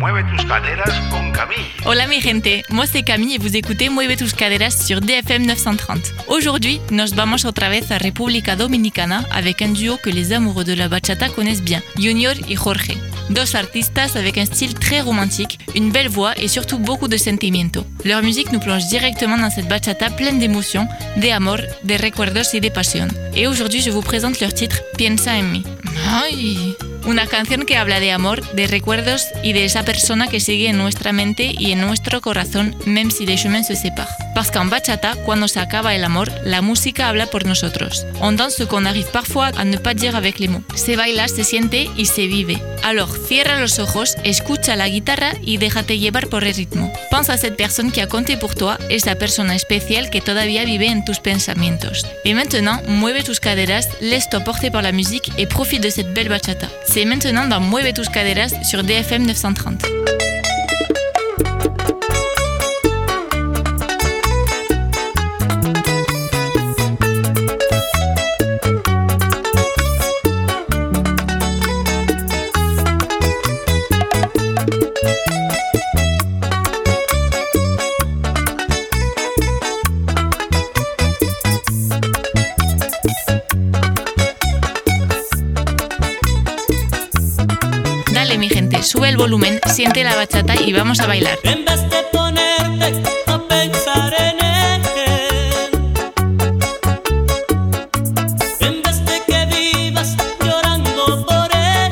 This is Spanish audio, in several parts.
Mueve tus caderas con Camille. Hola mi gente, moi c'est Camille et vous écoutez Mueve tus caderas sur DFM 930. Aujourd'hui, nos vamos otra vez a República Dominicana avec un duo que les amoureux de la bachata connaissent bien, Junior y Jorge. Dos artistas avec un style très romantique, une belle voix et surtout beaucoup de sentimiento. Leur musique nous plonge directement dans cette bachata pleine d'émotions, de amor, de recuerdos y de pasión. Et aujourd'hui, je vous présente leur titre Piensa en mí. ¡Ay! Una canción que habla de amor, de recuerdos y de esa persona que sigue en nuestra mente y en nuestro corazón, même si les chemins se séparent. Parce qu'en bachata, cuando se acaba el amor, la música habla por nosotros. On danse ce qu'on arrive parfois à ne pas dire avec les mots. Se baila, se siente y se vive. Alors, cierra los ojos, escucha la guitarra y déjate llevar por el ritmo. Pense à cette personne qui a compté pour toi, esa persona especial que todavía vive en tus pensamientos. Et maintenant, mueve tus caderas, laisse-toi porter par la musique et profite de cette belle bachata. C'est maintenant dans Mueve tus caderas sur DFM 930. Mi gente, sube el volumen, siente la bachata y vamos a bailar. En vez de ponerte a pensar en él, en vez de que vivas llorando por él,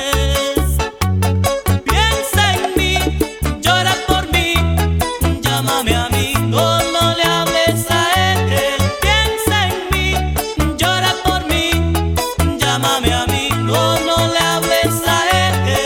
piensa en mí, llora por mí, llámame a mí, no le hables a él. Piensa en mí, llora por mí, llámame a mí, no le hables a él.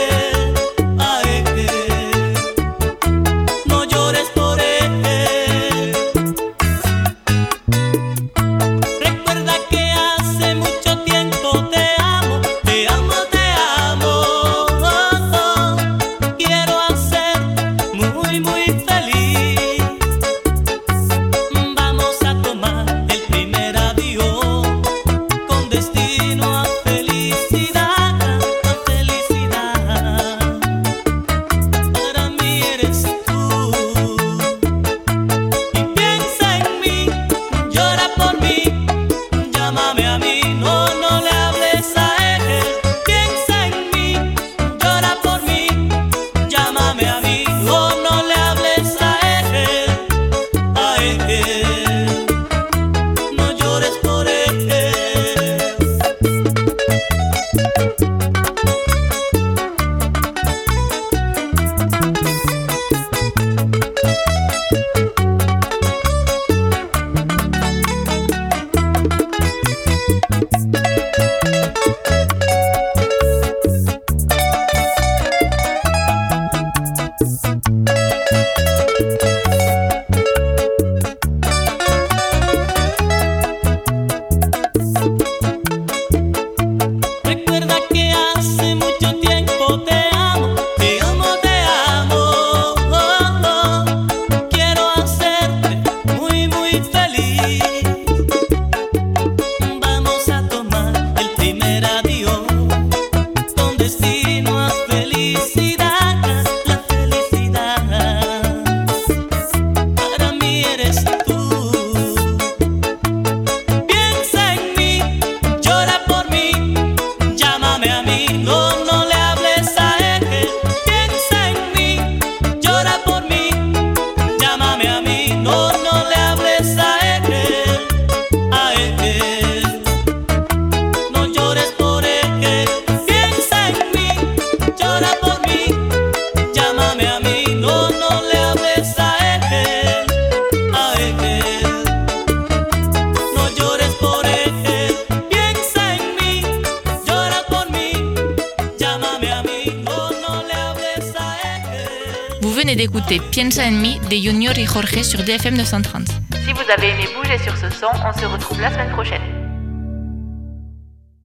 Vous venez d'écouter Piensa en mí de Junior y Jorge sur DFM 930. Si vous avez aimé bouger sur ce son, on se retrouve la semaine prochaine.